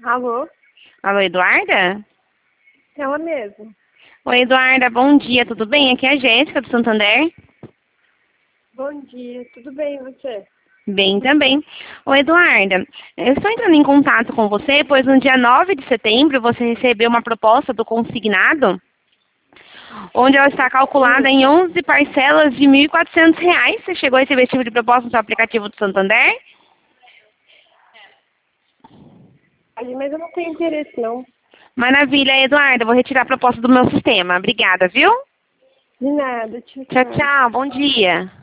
Alô? Alô, Eduarda? Ela mesmo. Oi, Eduarda, bom dia, tudo bem? Aqui é a Jéssica, do Santander. Bom dia, tudo bem e você? Bem também. Oi, Eduarda, eu estou entrando em contato com você, pois no dia 9 de setembro você recebeu uma proposta do consignado, onde ela está calculada em 11 parcelas de R$ 1.400. Você chegou a receber esse tipo de proposta no seu aplicativo do Santander? Mas eu não tenho interesse, não. Maravilha, Eduarda, vou retirar a proposta do meu sistema. Obrigada, viu? De nada, tchau, Tchau, tchau. tchau, bom dia.